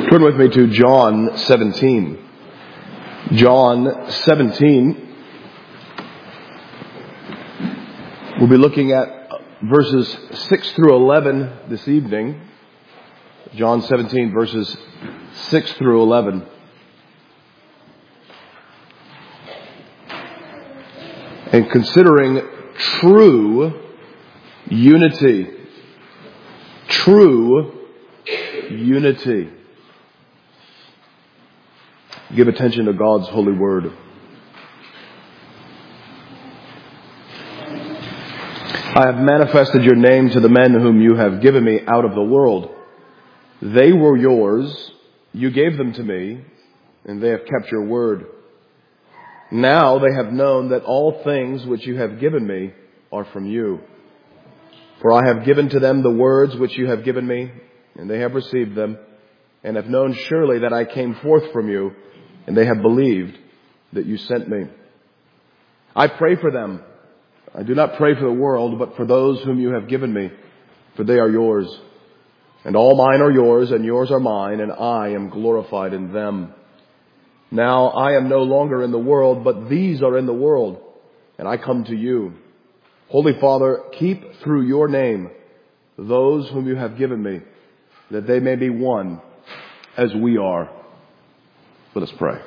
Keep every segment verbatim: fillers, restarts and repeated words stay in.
Turn with me to John seventeen. John seventeen. We'll be looking at verses six through eleven this evening. John seventeen, verses six through eleven. And considering true unity. True unity. Give attention to God's holy word. I have manifested your name to the men whom you have given me out of the world. They were yours. You gave them to me, and they have kept your word. Now they have known that all things which you have given me are from you. For I have given to them the words which you have given me, and they have received them, and have known surely that I came forth from you, and they have believed that you sent me. I pray for them. I do not pray for the world, but for those whom you have given me, for they are yours. And all mine are yours, and yours are mine, and I am glorified in them. Now I am no longer in the world, but these are in the world, and I come to you. Holy Father, keep through your name those whom you have given me, that they may be one as we are. Let us pray.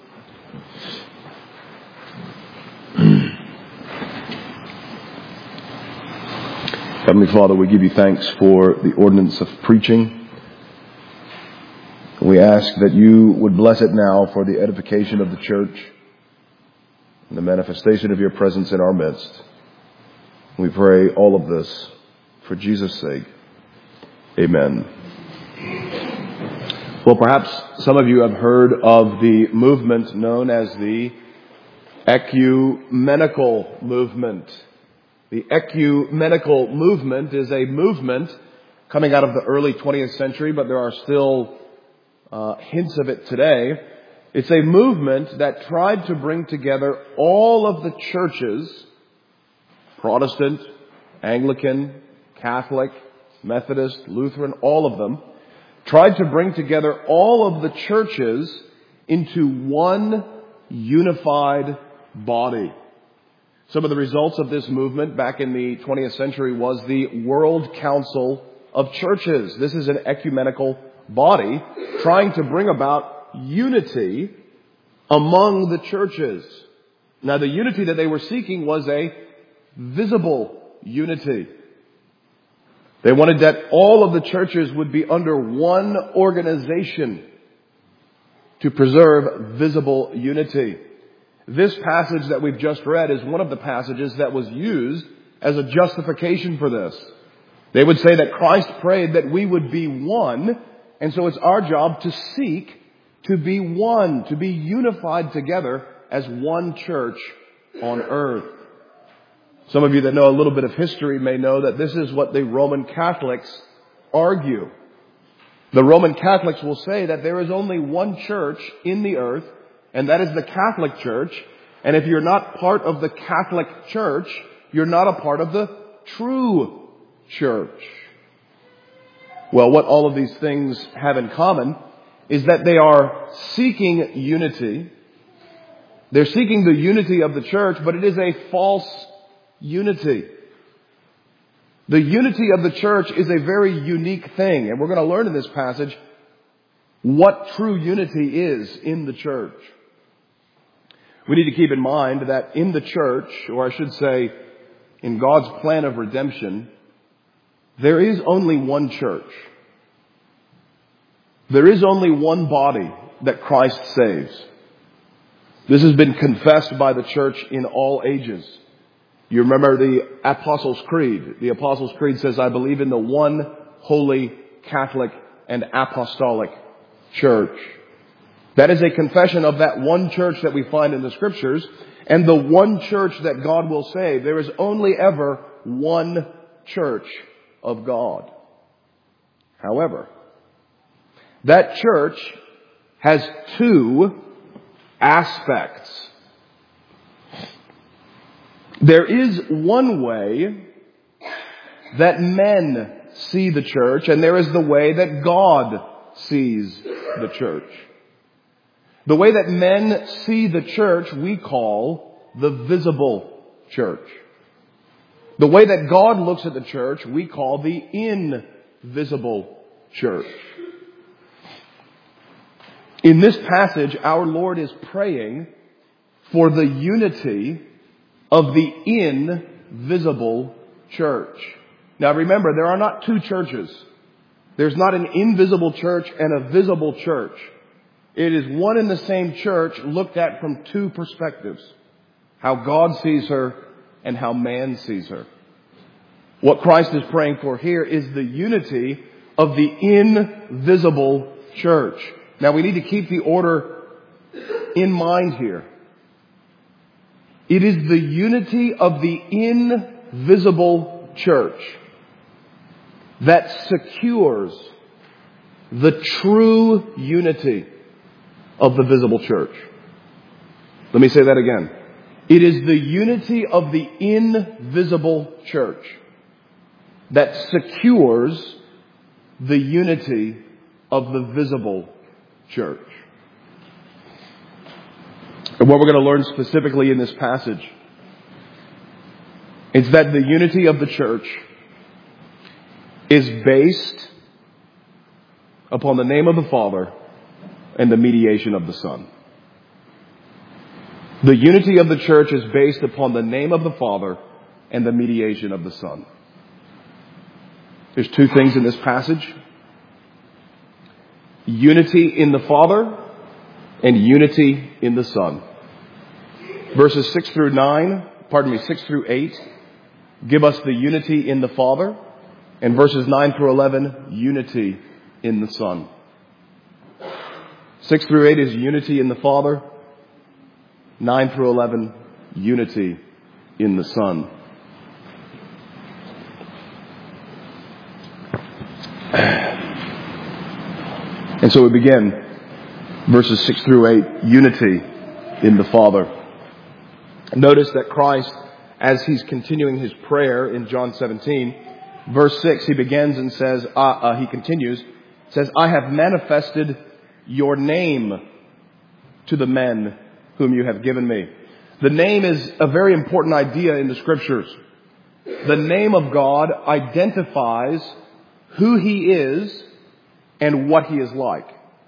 Heavenly Father, we give you thanks for the ordinance of preaching. We ask that you would bless it now for the edification of the church and the manifestation of your presence in our midst. We pray all of this for Jesus' sake. Amen. Well, perhaps some of you have heard of the movement known as the ecumenical movement. The ecumenical movement is a movement coming out of the early twentieth century, but there are still uh, hints of it today. It's a movement that tried to bring together all of the churches, Protestant, Anglican, Catholic, Methodist, Lutheran, all of them, tried to bring together all of the churches into one unified body. Some of the results of this movement back in the twentieth century was the World Council of Churches. This is an ecumenical body trying to bring about unity among the churches. Now, the unity that they were seeking was a visible unity. They wanted that all of the churches would be under one organization to preserve visible unity. This passage that we've just read is one of the passages that was used as a justification for this. They would say that Christ prayed that we would be one, and so it's our job to seek to be one, to be unified together as one church on earth. Some of you that know a little bit of history may know that this is what the Roman Catholics argue. The Roman Catholics will say that there is only one church in the earth, and that is the Catholic Church. And if you're not part of the Catholic Church, you're not a part of the true church. Well, what all of these things have in common is that they are seeking unity. They're seeking the unity of the church, but it is a false unity. The unity of the church is a very unique thing, and we're going to learn in this passage what true unity is in the church. We need to keep in mind that in the church, or I should say, in God's plan of redemption, there is only one church. There is only one body that Christ saves. This has been confessed by the church in all ages. You remember the Apostles' Creed. The Apostles' Creed says, I believe in the one holy Catholic and apostolic church. That is a confession of that one church that we find in the Scriptures and the one church that God will save. There is only ever one church of God. However, that church has two aspects. There is one way that men see the church, and there is the way that God sees the church. The way that men see the church, we call the visible church. The way that God looks at the church, we call the invisible church. In this passage, our Lord is praying for the unity of the invisible church. Now remember, there are not two churches. There's not an invisible church and a visible church. It is one and the same church looked at from two perspectives. How God sees her and how man sees her. What Christ is praying for here is the unity of the invisible church. Now we need to keep the order in mind here. It is the unity of the invisible church that secures the true unity of the visible church. Let me say that again. It is the unity of the invisible church that secures the unity of the visible church. And what we're going to learn specifically in this passage is that the unity of the church is based upon the name of the Father and the mediation of the Son. The unity of the church is based upon the name of the Father and the mediation of the Son. There's two things in this passage. Unity in the Father and unity in the Son. Verses six through nine, pardon me, six through eight give us the unity in the Father, and verses nine through eleven, unity in the Son. Six through eight is unity in the Father. Nine through eleven, unity in the Son. And so we begin verses six through eight, unity in the Father. Notice that Christ, as he's continuing his prayer in John seventeen, verse six, he begins and says, uh, uh, he continues, says, I have manifested your name to the men whom you have given me. The name is a very important idea in the Scriptures. The name of God identifies who he is and what he is like.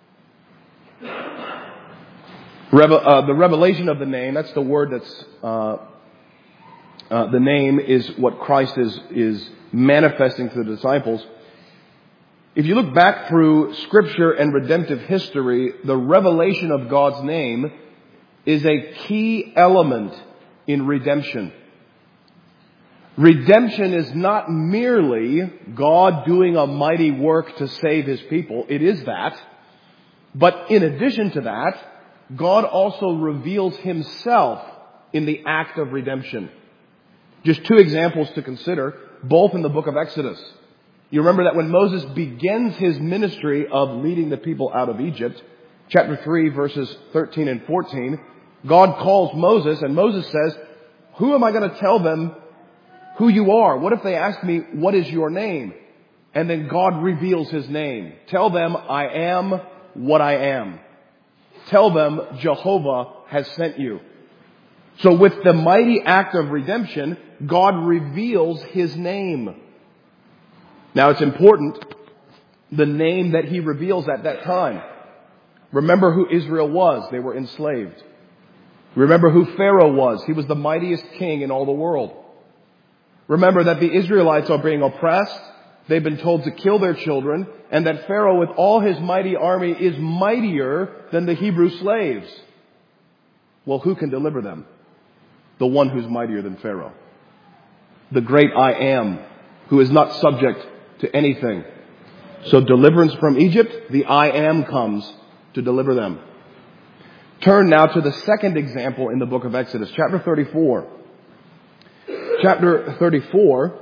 Revel, uh, the revelation of the name, that's the word that's, uh, uh, the name is what Christ is, is manifesting to the disciples. If you look back through Scripture and redemptive history, the revelation of God's name is a key element in redemption. Redemption is not merely God doing a mighty work to save his people. It is that. But in addition to that, God also reveals himself in the act of redemption. Just two examples to consider, both in the book of Exodus. You remember that when Moses begins his ministry of leading the people out of Egypt, chapter three, verses thirteen and fourteen, God calls Moses, and Moses says, who am I going to tell them who you are? What if they ask me, what is your name? And then God reveals his name. Tell them, I am what I am. Tell them, Jehovah has sent you. So with the mighty act of redemption, God reveals his name. Now it's important, the name that he reveals at that time. Remember who Israel was. They were enslaved. Remember who Pharaoh was. He was the mightiest king in all the world. Remember that the Israelites are being oppressed. They've been told to kill their children. And that Pharaoh with all his mighty army is mightier than the Hebrew slaves. Well, who can deliver them? The one who's mightier than Pharaoh. The great I am, who is not subject to anything. So deliverance from Egypt, the I am comes to deliver them. Turn now to the second example in the book of Exodus, chapter thirty-four. Chapter thirty-four.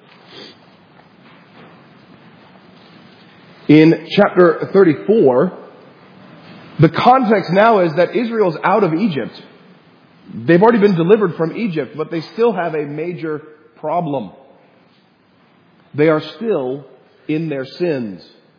In chapter thirty-four, the context now is that Israel's out of Egypt. They've already been delivered from Egypt, but they still have a major problem. They are still in their sins.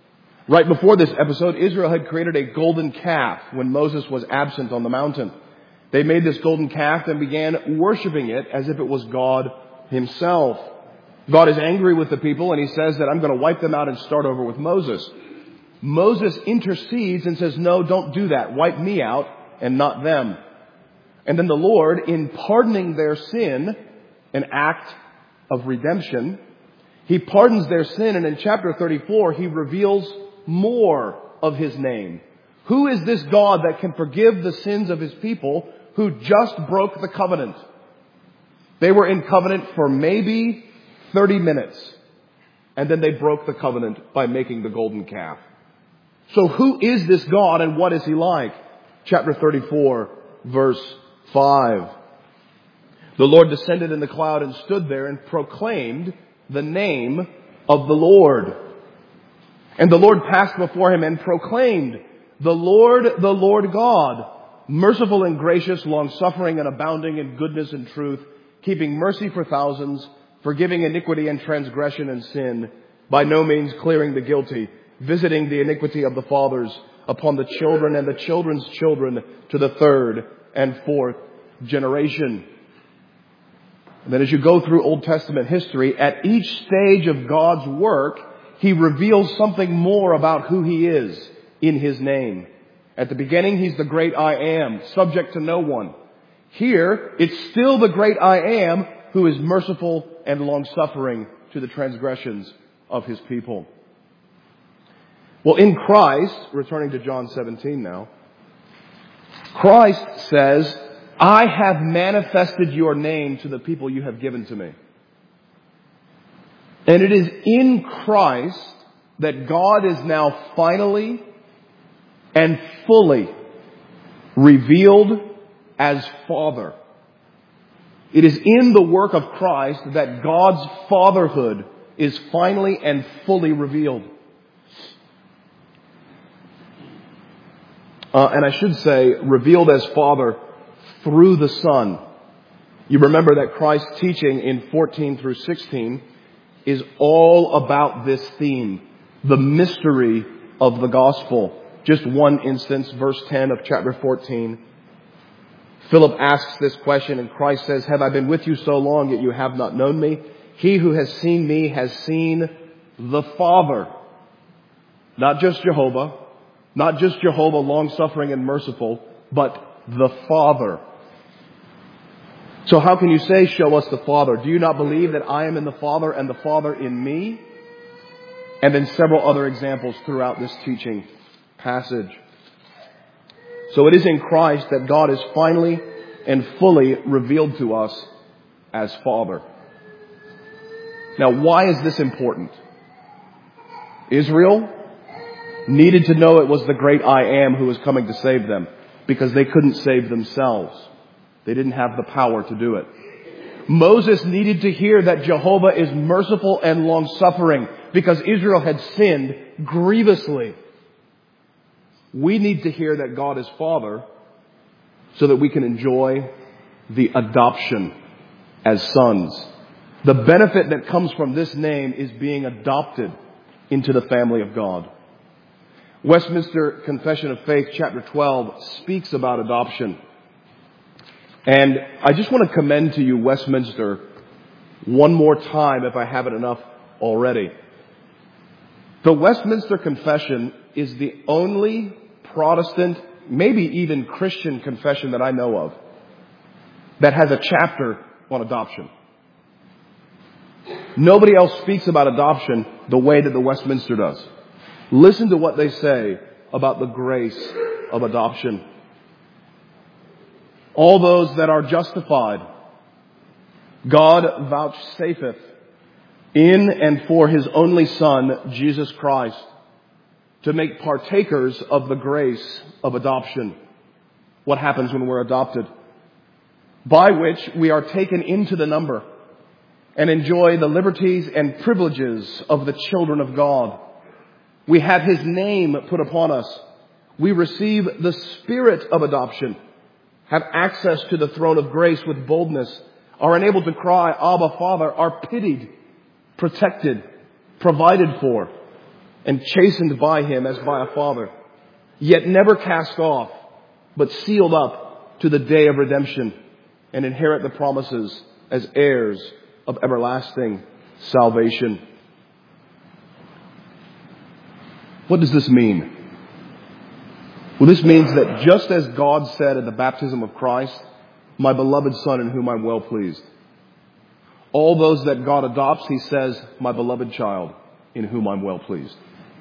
Right before this episode, Israel had created a golden calf when Moses was absent on the mountain. They made this golden calf and began worshiping it as if it was God himself. God is angry with the people, and he says that I'm going to wipe them out and start over with Moses. Moses intercedes and says, no, don't do that. Wipe me out and not them. And then the Lord, in pardoning their sin, an act of redemption, he pardons their sin, and in chapter thirty-four, he reveals more of his name. Who is this God that can forgive the sins of his people who just broke the covenant? They were in covenant for maybe thirty minutes, and then they broke the covenant by making the golden calf. So who is this God, and what is he like? Chapter thirty-four, verse five. The Lord descended in the cloud and stood there and proclaimed the name of the Lord. And the Lord passed before him and proclaimed, the Lord, the Lord God, merciful and gracious, long-suffering and abounding in goodness and truth, keeping mercy for thousands, forgiving iniquity and transgression and sin, by no means clearing the guilty, visiting the iniquity of the fathers upon the children and the children's children to the third and fourth generation. And then as you go through Old Testament history, at each stage of God's work, he reveals something more about who he is in his name. At the beginning, he's the great I am, subject to no one. Here, it's still the great I am who is merciful and long-suffering to the transgressions of his people. Well, in Christ, returning to John seventeen now, Christ says, I have manifested your name to the people you have given to me. And it is in Christ that God is now finally and fully revealed as Father. It is in the work of Christ that God's fatherhood is finally and fully revealed. Uh, and I should say, revealed as Father through the Son. You remember that Christ's teaching in fourteen through sixteen is all about this theme, the mystery of the gospel. Just one instance, verse ten of chapter fourteen. Philip asks this question, and Christ says, have I been with you so long, yet you have not known me? He who has seen me has seen the Father. Not just Jehovah, not just Jehovah, long-suffering and merciful, but the Father. So how can you say, show us the Father? Do you not believe that I am in the Father and the Father in me? And then several other examples throughout this teaching passage. So it is in Christ that God is finally and fully revealed to us as Father. Now, why is this important? Israel needed to know it was the great I am who was coming to save them, because they couldn't save themselves. They didn't have the power to do it. Moses needed to hear that Jehovah is merciful and long-suffering because Israel had sinned grievously. We need to hear that God is Father so that we can enjoy the adoption as sons. The benefit that comes from this name is being adopted into the family of God. Westminster Confession of Faith, chapter twelve, speaks about adoption. And I just want to commend to you Westminster one more time, if I haven't enough already. The Westminster Confession is the only Protestant, maybe even Christian confession that I know of that has a chapter on adoption. Nobody else speaks about adoption the way that the Westminster does. Listen to what they say about the grace of adoption. All those that are justified, God vouchsafeth in and for His only Son, Jesus Christ, to make partakers of the grace of adoption. What happens when we're adopted? By which we are taken into the number and enjoy the liberties and privileges of the children of God. We have His name put upon us. We receive the Spirit of adoption, have access to the throne of grace with boldness, are enabled to cry, Abba, Father, are pitied, protected, provided for. and chastened by Him as by a father, yet never cast off, but sealed up to the day of redemption, and inherit the promises as heirs of everlasting salvation. What does this mean? Well, this means that just as God said at the baptism of Christ, my beloved Son in whom I'm well pleased, all those that God adopts, He says, my beloved child in whom I'm well pleased.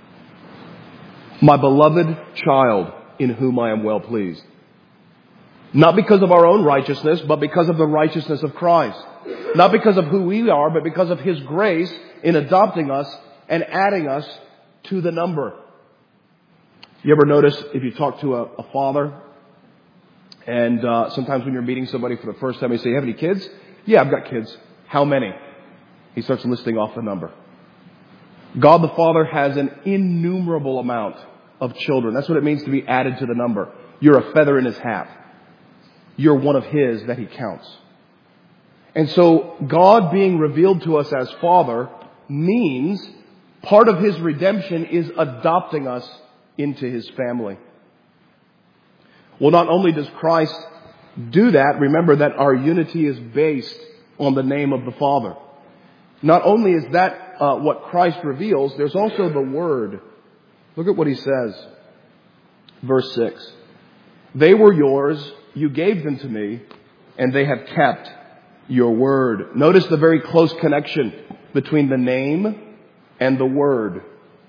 My beloved child in whom I am well pleased. Not because of our own righteousness, but because of the righteousness of Christ. Not because of who we are, but because of His grace in adopting us and adding us to the number. You ever notice if you talk to a, a father, and uh, sometimes when you're meeting somebody for the first time, you say, you have any kids? Yeah, I've got kids. How many? He starts listing off the number. God the Father has an innumerable amount of children. That's what it means to be added to the number. You're a feather in His hat. You're one of His that He counts. And so God being revealed to us as Father means part of His redemption is adopting us into His family. Well, not only does Christ do that, remember that our unity is based on the name of the Father. Not only is that uh, what Christ reveals, there's also the Word. Look at what He says. Verse six. They were yours, you gave them to me, and they have kept your word. Notice the very close connection between the name and the word.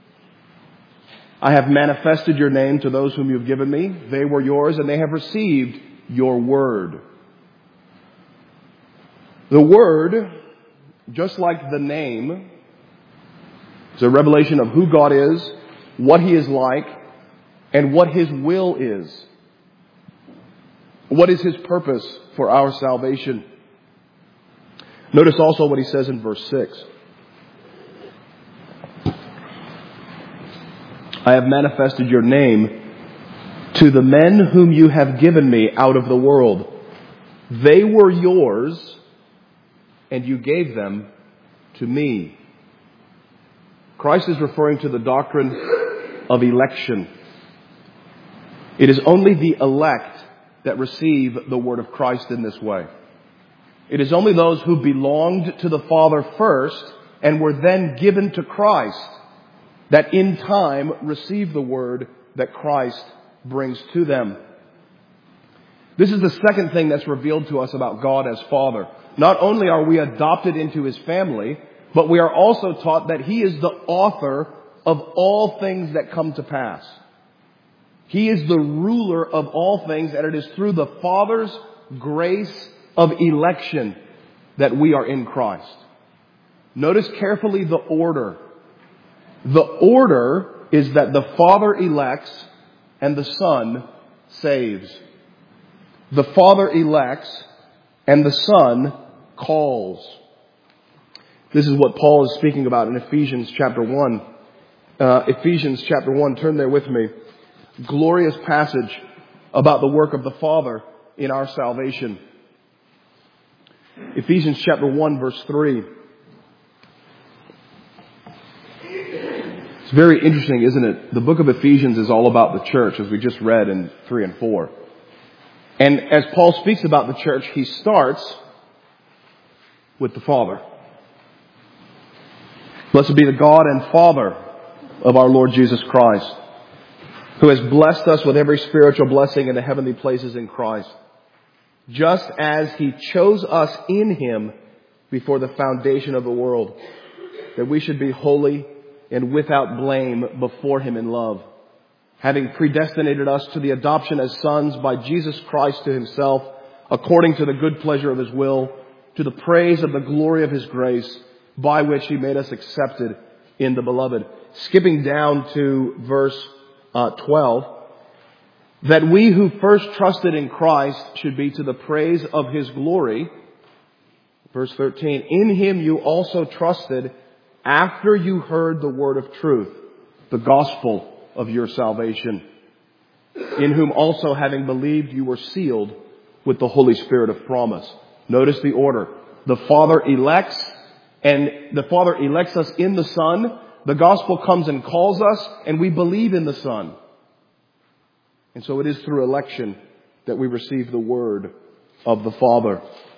I have manifested your name to those whom you've given me. They were yours, and they have received your word. The word, just like the name, is a revelation of who God is, what He is like, and what His will is. What is His purpose for our salvation? Notice also what He says in verse six. I have manifested your name to the men whom you have given me out of the world. They were yours, and you gave them to me. Christ is referring to the doctrine of election. It is only the elect that receive the word of Christ in this way. It is only those who belonged to the Father first and were then given to Christ that in time receive the word that Christ brings to them. This is the second thing that's revealed to us about God as Father. Not only are we adopted into His family, but we are also taught that He is the author of all things that come to pass. He is the ruler of all things, and it is through the Father's grace of election that we are in Christ. Notice carefully the order. The order is that the Father elects and the Son saves. The Father elects and the Son calls. This is what Paul is speaking about in Ephesians chapter one. Uh, Ephesians chapter one, turn there with me. Glorious passage about the work of the Father in our salvation. Ephesians chapter one, verse three. It's very interesting, isn't it? The book of Ephesians is all about the church, as we just read in three and four. And as Paul speaks about the church, he starts with the Father. Blessed be the God and Father of our Lord Jesus Christ, who has blessed us with every spiritual blessing in the heavenly places in Christ, just as He chose us in Him before the foundation of the world, that we should be holy and without blame before Him in love, having predestinated us to the adoption as sons by Jesus Christ to Himself, according to the good pleasure of His will, to the praise of the glory of His grace, by which He made us accepted in the Beloved. Skipping down to verse uh, twelve, that we who first trusted in Christ should be to the praise of His glory. Verse thirteen, in Him you also trusted after you heard the word of truth, the gospel of your salvation, in whom also having believed you were sealed with the Holy Spirit of promise. Notice the order. The Father elects, and the Father elects us in the Son, The gospel comes and calls us, and we believe in the Son. And so it is through election that we receive the word of the Father.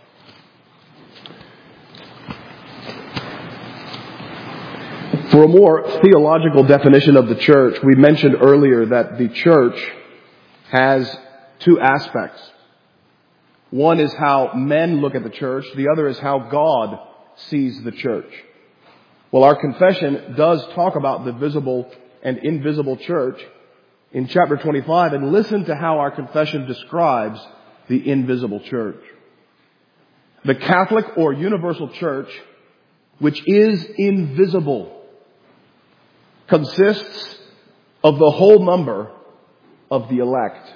For a more theological definition of the church, we mentioned earlier that the church has two aspects. One is how men look at the church. The other is how God sees the church. Well, our confession does talk about the visible and invisible church in chapter twenty-five, and listen to how our confession describes the invisible church. The Catholic or universal church, which is invisible, consists of the whole number of the elect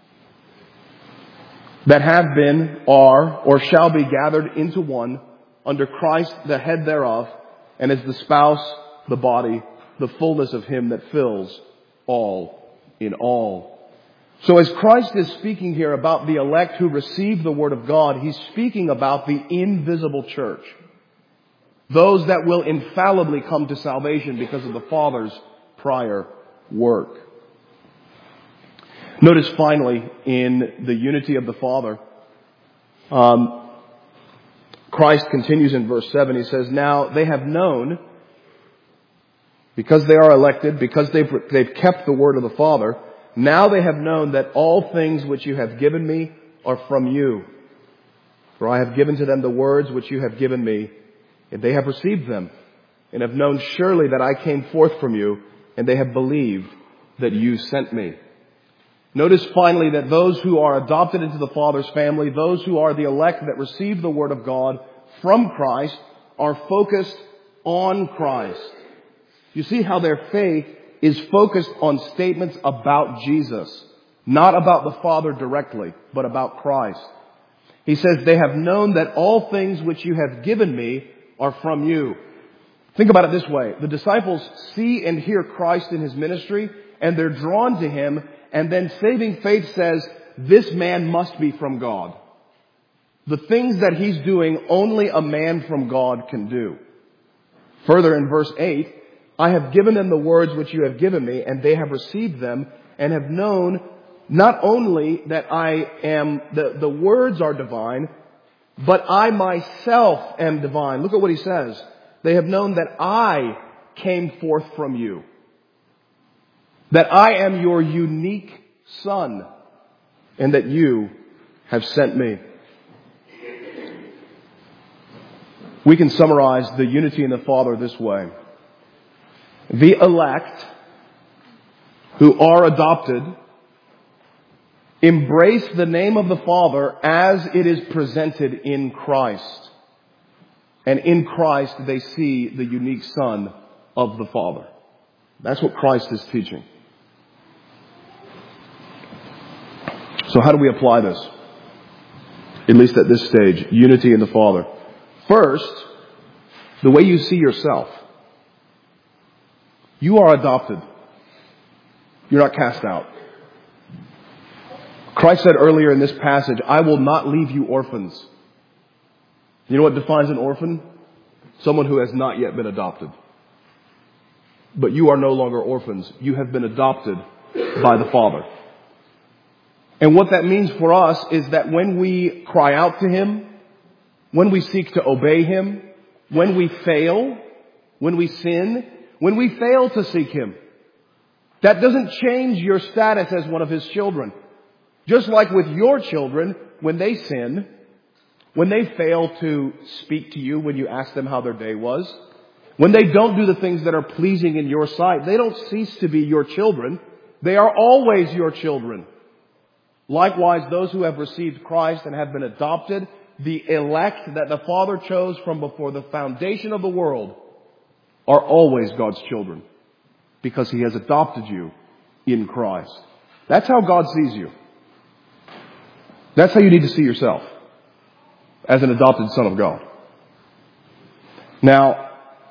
that have been, are, or shall be gathered into one under Christ, the head thereof, and as the spouse, the body, the fullness of Him that fills all in all. So as Christ is speaking here about the elect who receive the Word of God, He's speaking about the invisible church. Those that will infallibly come to salvation because of the Father's prior work. Notice finally in the unity of the Father, um, Christ continues in verse seven. He says, now they have known, because they are elected, because they've, they've kept the word of the Father, now they have known that all things which you have given me are from you. For I have given to them the words which you have given me, and they have received them, and have known surely that I came forth from you, and they have believed that you sent me. Notice finally that those who are adopted into the Father's family, those who are the elect that receive the Word of God from Christ, are focused on Christ. You see how their faith is focused on statements about Jesus, not about the Father directly, but about Christ. He says, they have known that all things which you have given me are from you. Think about it this way. The disciples see and hear Christ in His ministry, and they're drawn to Him, and then saving faith says, this man must be from God. The things that He's doing, only a man from God can do. Further in verse eight, I have given them the words which you have given me, and they have received them, and have known not only that I am, the, the words are divine, but I myself am divine. Look at what he says. They have known that I came forth from you. That I am your unique Son, and that you have sent me. We can summarize the unity in the Father this way. The elect, who are adopted, embrace the name of the Father as it is presented in Christ. And in Christ they see the unique Son of the Father. That's what Christ is teaching. So how do we apply this? At least at this stage, unity in the Father. First, the way you see yourself. You are adopted. You're not cast out. Christ said earlier in this passage, I will not leave you orphans. You know what defines an orphan? Someone who has not yet been adopted. But you are no longer orphans. You have been adopted by the Father. And what that means for us is that when we cry out to Him, when we seek to obey Him, when we fail, when we sin, when we fail to seek Him, that doesn't change your status as one of His children. Just like with your children, when they sin, when they fail to speak to you when you ask them how their day was, when they don't do the things that are pleasing in your sight, they don't cease to be your children. They are always your children. Likewise, those who have received Christ and have been adopted, the elect that the Father chose from before the foundation of the world, are always God's children because He has adopted you in Christ. That's how God sees you. That's how you need to see yourself, as an adopted son of God. Now,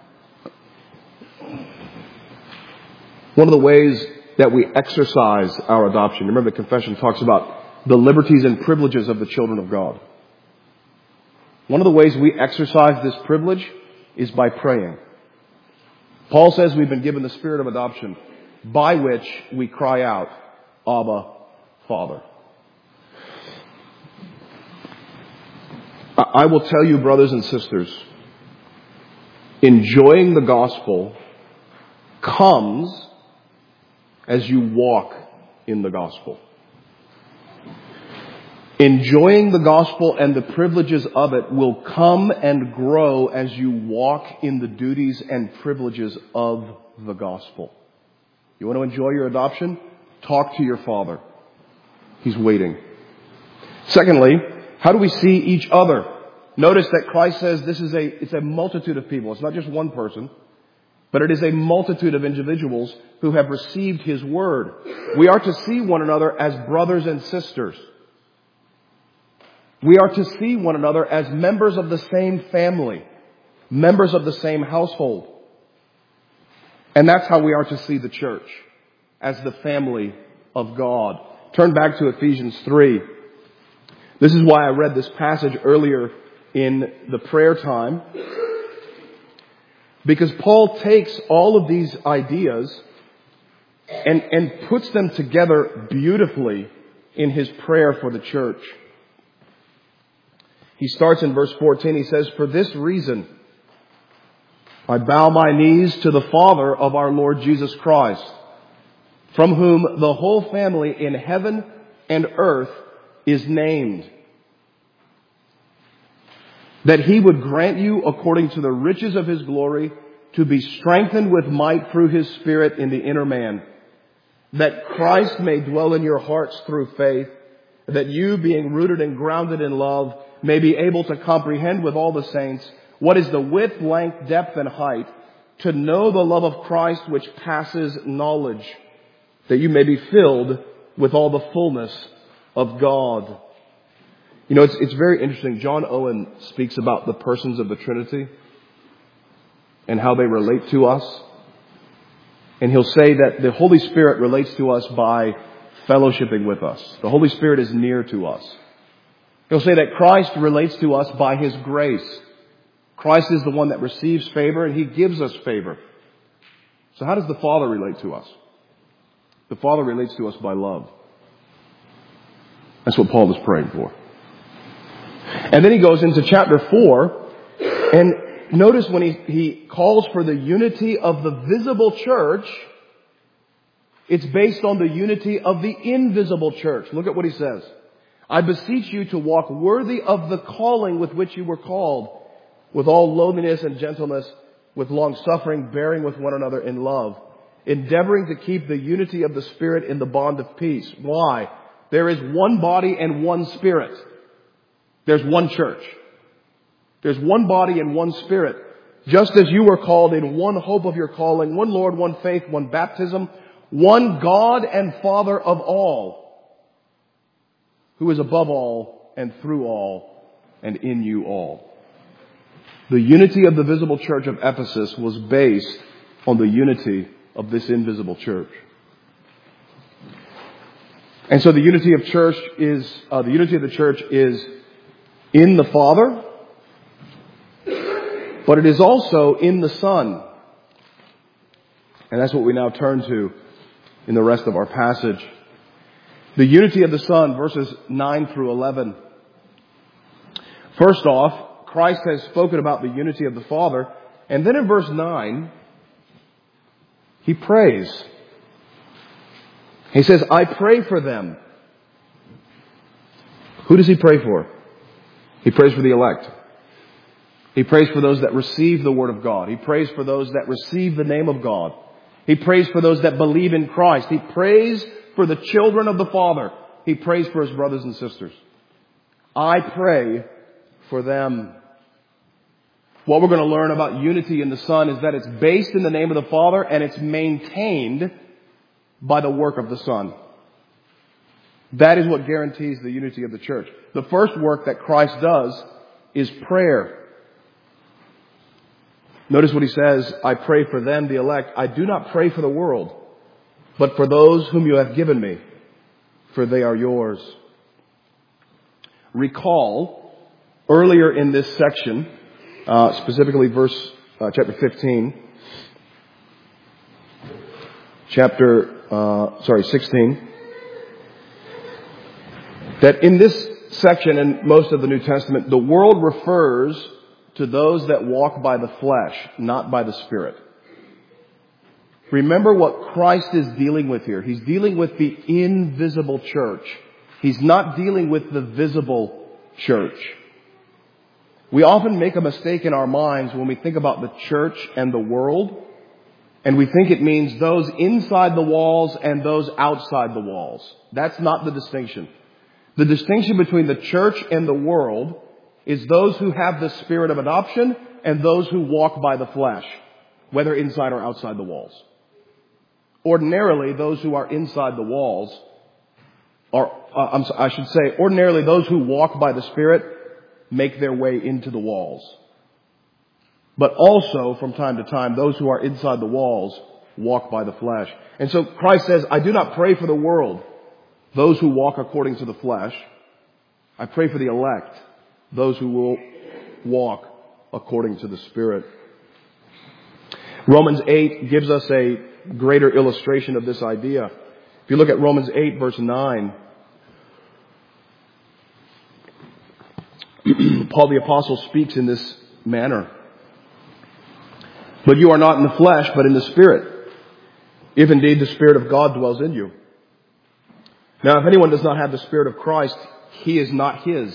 one of the ways that we exercise our adoption, remember the confession talks about the liberties and privileges of the children of God. One of the ways we exercise this privilege is by praying. Paul says we've been given the spirit of adoption, by which we cry out, Abba, Father. I will tell you, brothers and sisters, enjoying the gospel comes as you walk in the gospel. Enjoying the gospel and the privileges of it will come and grow as you walk in the duties and privileges of the gospel. You want to enjoy your adoption? Talk to your Father. He's waiting. Secondly, how do we see each other? Notice that Christ says this is a, it's a multitude of people. It's not just one person, but it is a multitude of individuals who have received His word. We are to see one another as brothers and sisters. We are to see one another as members of the same family, members of the same household. And that's how we are to see the church, as the family of God. Turn back to Ephesians three. This is why I read this passage earlier in the prayer time. Because Paul takes all of these ideas and, and puts them together beautifully in his prayer for the church. He starts in verse fourteen. He says, "For this reason, I bow my knees to the Father of our Lord Jesus Christ, from whom the whole family in heaven and earth is named, that He would grant you, according to the riches of His glory, to be strengthened with might through His Spirit in the inner man, that Christ may dwell in your hearts through faith, that you, being rooted and grounded in love, may be able to comprehend with all the saints what is the width, length, depth, and height, to know the love of Christ which passes knowledge, that you may be filled with all the fullness of God." You know, it's, it's very interesting. John Owen speaks about the persons of the Trinity and how they relate to us. And he'll say that the Holy Spirit relates to us by fellowshipping with us. The Holy Spirit is near to us. He'll say that Christ relates to us by His grace. Christ is the one that receives favor and He gives us favor. So how does the Father relate to us? The Father relates to us by love. That's what Paul is praying for. And then he goes into chapter four, and notice when he, he calls for the unity of the visible church, it's based on the unity of the invisible church. Look at what he says. "I beseech you to walk worthy of the calling with which you were called, with all lowliness and gentleness, with long suffering, bearing with one another in love, endeavoring to keep the unity of the Spirit in the bond of peace." Why? There is one body and one Spirit. There's one church. There's one body and one Spirit. Just as you were called in one hope of your calling, one Lord, one faith, one baptism, one God and Father of all, who is above all and through all and in you all. The unity of the visible church of Ephesus was based on the unity of this invisible church. And so the unity of church is, uh, the unity of the church is in the Father, but it is also in the Son. And that's what we now turn to in the rest of our passage. The unity of the Son, verses nine through eleven. First off, Christ has spoken about the unity of the Father. And then in verse nine, He prays. He says, "I pray for them." Who does He pray for? He prays for the elect. He prays for those that receive the Word of God. He prays for those that receive the name of God. He prays for those that believe in Christ. He prays for the children of the Father. He prays for His brothers and sisters. I pray for them. What we're going to learn about unity in the Son is that it's based in the name of the Father and it's maintained by the work of the Son. That is what guarantees the unity of the church. The first work that Christ does is prayer. Notice what He says, "I pray for them, the elect. I do not pray for the world, but for those whom you have given me, for they are yours." Recall, earlier in this section, uh, specifically verse uh, chapter fifteen, chapter, uh, sorry, sixteen, that in this section and most of the New Testament, the world refers to those that walk by the flesh, not by the Spirit. Remember what Christ is dealing with here. He's dealing with the invisible church. He's not dealing with the visible church. We often make a mistake in our minds when we think about the church and the world, and we think it means those inside the walls and those outside the walls. That's not the distinction. The distinction between the church and the world is those who have the spirit of adoption and those who walk by the flesh, whether inside or outside the walls. Ordinarily, those who are inside the walls are, uh, I'm, I should say, ordinarily those who walk by the Spirit make their way into the walls. But also, from time to time, those who are inside the walls walk by the flesh. And so Christ says, I do not pray for the world, those who walk according to the flesh. I pray for the elect, those who will walk according to the Spirit. Romans eight gives us a greater illustration of this idea. If you look at Romans eight verse nine, Paul the Apostle speaks in this manner. But you are not in the flesh, but in the Spirit, if indeed the Spirit of God dwells in you. Now, if anyone does not have the Spirit of Christ, he is not his.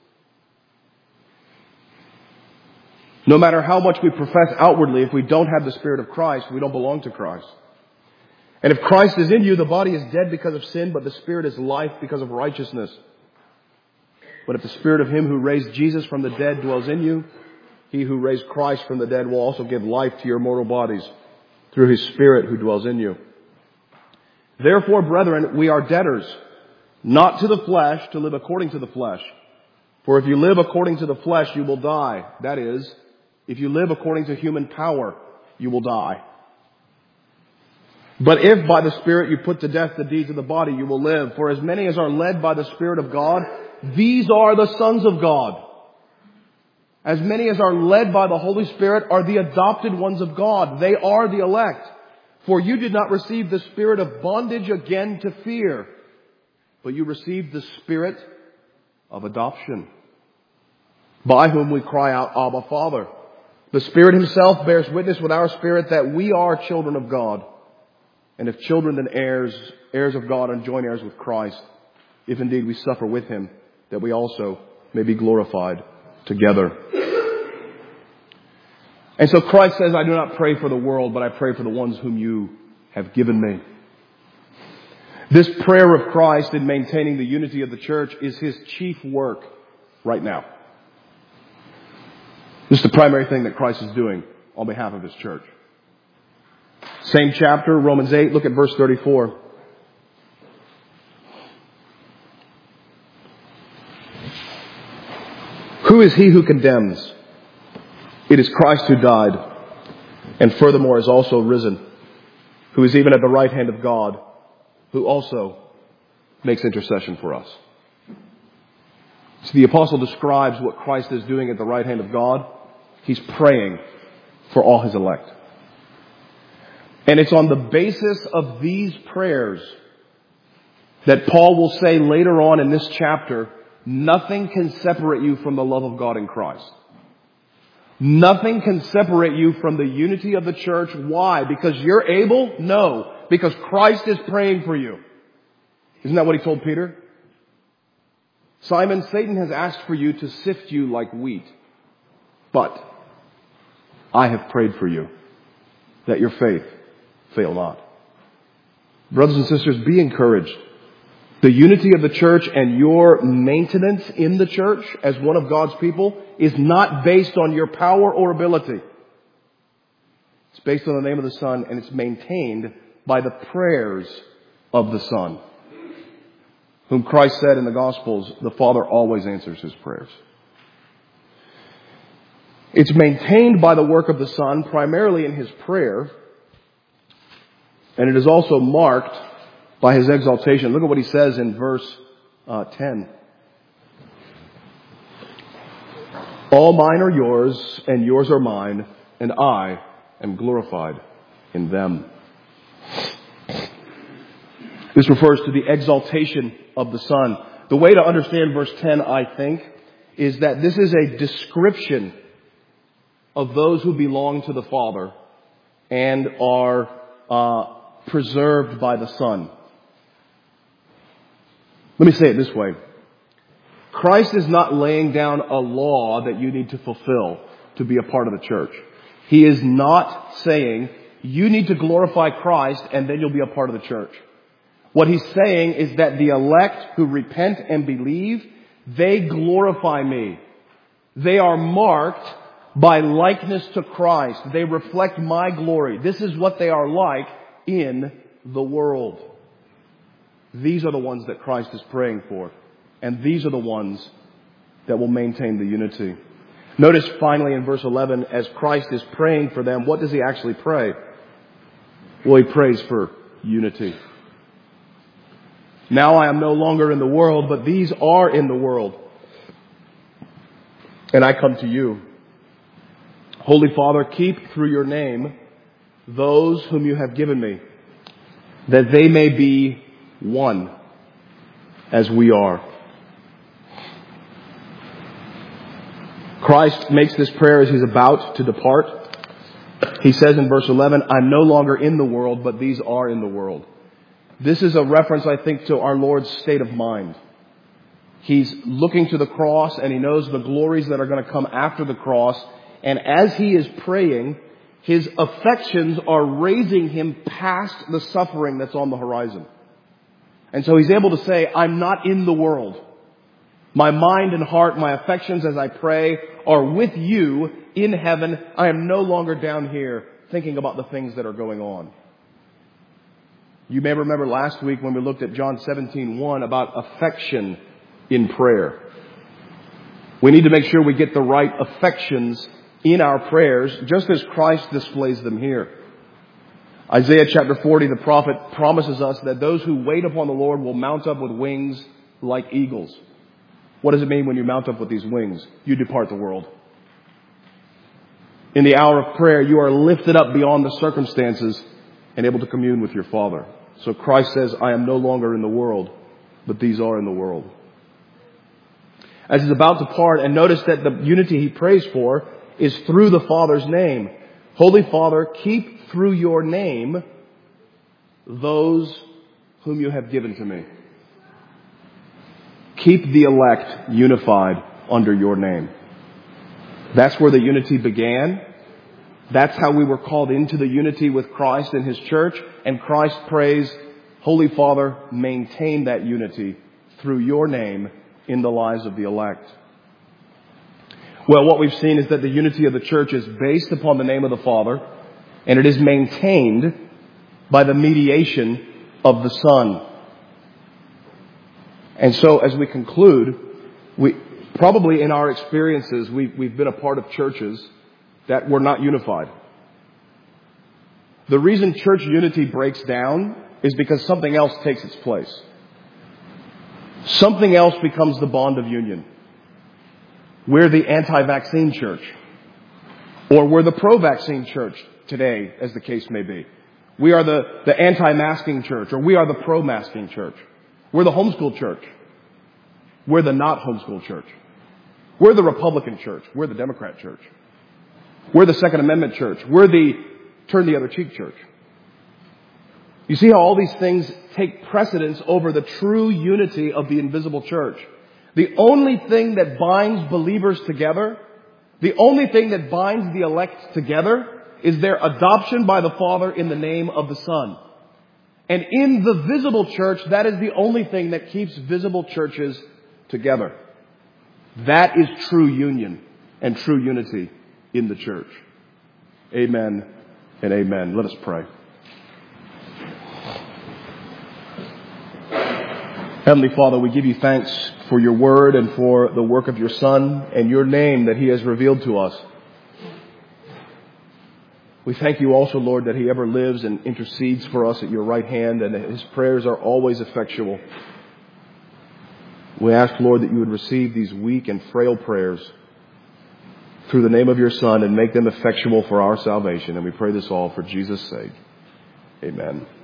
No matter how much we profess outwardly, if we don't have the Spirit of Christ, we don't belong to Christ. And if Christ is in you, the body is dead because of sin, but the Spirit is life because of righteousness. But if the Spirit of Him who raised Jesus from the dead dwells in you, He who raised Christ from the dead will also give life to your mortal bodies through His Spirit who dwells in you. Therefore, brethren, we are debtors, not to the flesh, to live according to the flesh. For if you live according to the flesh, you will die. That is, if you live according to human power, you will die. But if by the Spirit you put to death the deeds of the body, you will live. For as many as are led by the Spirit of God, these are the sons of God. As many as are led by the Holy Spirit are the adopted ones of God. They are the elect. For you did not receive the spirit of bondage again to fear, but you received the Spirit of adoption, by whom we cry out, Abba, Father. The Spirit Himself bears witness with our spirit that we are children of God. And if children, then heirs, heirs of God and joint heirs with Christ, if indeed we suffer with Him, that we also may be glorified together. And so Christ says, I do not pray for the world, but I pray for the ones whom you have given me. This prayer of Christ in maintaining the unity of the church is His chief work right now. This is the primary thing that Christ is doing on behalf of His church. Same chapter, Romans eight, look at verse thirty-four. Who is he who condemns? It is Christ who died, and furthermore is also risen, who is even at the right hand of God, who also makes intercession for us. So the apostle describes what Christ is doing at the right hand of God. He's praying for all His elect. And it's on the basis of these prayers that Paul will say later on in this chapter, nothing can separate you from the love of God in Christ. Nothing can separate you from the unity of the church. Why? Because you're able? No. Because Christ is praying for you. Isn't that what He told Peter? Simon, Satan has asked for you to sift you like wheat. But I have prayed for you, that your faith fail not. Brothers and sisters, be encouraged. The unity of the church and your maintenance in the church as one of God's people is not based on your power or ability. It's based on the name of the Son, and it's maintained by the prayers of the Son, whom Christ said in the Gospels, the Father always answers His prayers. It's maintained by the work of the Son, primarily in His prayer, and it is also marked by His exaltation. Look at what He says in verse uh, ten. All mine are yours, and yours are mine, and I am glorified in them. This refers to the exaltation of the Son. The way to understand verse ten, I think, is that this is a description of those who belong to the Father and are uh, preserved by the Son. Let me say it this way. Christ is not laying down a law that you need to fulfill to be a part of the church. He is not saying you need to glorify Christ and then you'll be a part of the church. What he's saying is that the elect who repent and believe, they glorify me. They are marked by likeness to Christ. They reflect my glory. This is what they are like in the world. These are the ones that Christ is praying for. And these are the ones that will maintain the unity. Notice finally in verse eleven, as Christ is praying for them, what does he actually pray? Well, he prays for unity. Now I am no longer in the world, but these are in the world. And I come to you. Holy Father, keep through your name those whom you have given me, that they may be one as we are. Christ makes this prayer as he's about to depart. He says in verse eleven, I'm no longer in the world, but these are in the world. This is a reference, I think, to our Lord's state of mind. He's looking to the cross and he knows the glories that are going to come after the cross. And as he is praying, his affections are raising him past the suffering that's on the horizon. And so he's able to say, I'm not in the world. My mind and heart, my affections as I pray are with you in heaven. I am no longer down here thinking about the things that are going on. You may remember last week when we looked at John seventeen one about affection in prayer. We need to make sure we get the right affections in our prayers, just as Christ displays them here. Isaiah chapter forty, the prophet promises us that those who wait upon the Lord will mount up with wings like eagles. What does it mean when you mount up with these wings? You depart the world. In the hour of prayer, you are lifted up beyond the circumstances and able to commune with your Father. So Christ says, I am no longer in the world, but these are in the world. As he's about to part, and notice that the unity he prays for is through the Father's name. Holy Father, keep through your name those whom you have given to me. Keep the elect unified under your name. That's where the unity began. That's how we were called into the unity with Christ and his church. And Christ prays, Holy Father, maintain that unity through your name in the lives of the elect. Well, what we've seen is that the unity of the church is based upon the name of the Father, and it is maintained by the mediation of the Son. And so as we conclude, we probably in our experiences, we, we've been a part of churches that were not unified. The reason church unity breaks down is because something else takes its place. Something else becomes the bond of union. We're the anti-vaccine church. Or we're the pro-vaccine church today, as the case may be. We are the, the anti-masking church, or we are the pro-masking church. We're the homeschool church. We're the not homeschool church. We're the Republican church. We're the Democrat church. We're the Second Amendment church. We're the turn the other cheek church. You see how all these things take precedence over the true unity of the invisible church. The only thing that binds believers together, the only thing that binds the elect together, is their adoption by the Father in the name of the Son. And in the visible church, that is the only thing that keeps visible churches together. That is true union and true unity in the church. Amen and amen. Let us pray. Heavenly Father, we give you thanks for your word and for the work of your Son and your name that he has revealed to us. We thank you also, Lord, that he ever lives and intercedes for us at your right hand, and that his prayers are always effectual. We ask, Lord, that you would receive these weak and frail prayers through the name of your Son and make them effectual for our salvation. And we pray this all for Jesus' sake. Amen.